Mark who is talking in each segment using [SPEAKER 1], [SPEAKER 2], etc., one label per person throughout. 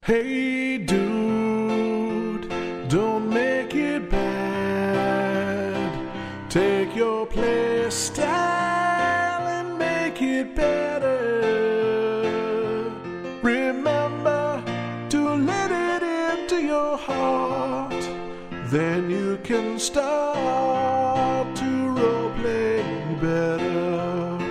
[SPEAKER 1] Hey dude, don't make it bad. Take your play style and make it better. Remember to let it into your heart. Then you can start to roleplay better.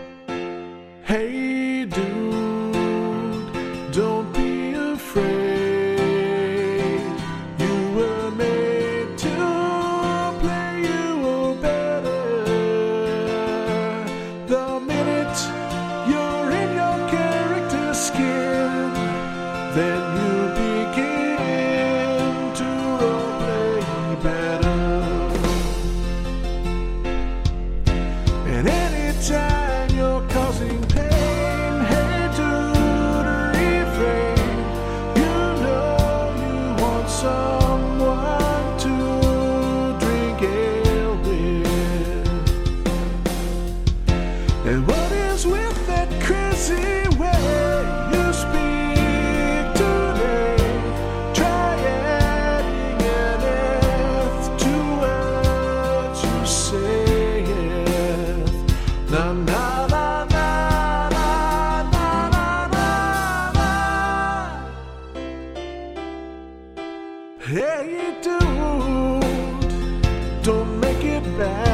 [SPEAKER 1] Hey dude, don't be afraid. You were made to play you better. The minute you're in your character's skin, then you begin to roleplay better. And anytime you're causing pain, hey dude, refrain. You know you want someone to drink ale with. And what is with that crazy way you speak today? Try adding an F to what you say. Na na na na na na na na. Hey dude, don't make it bad.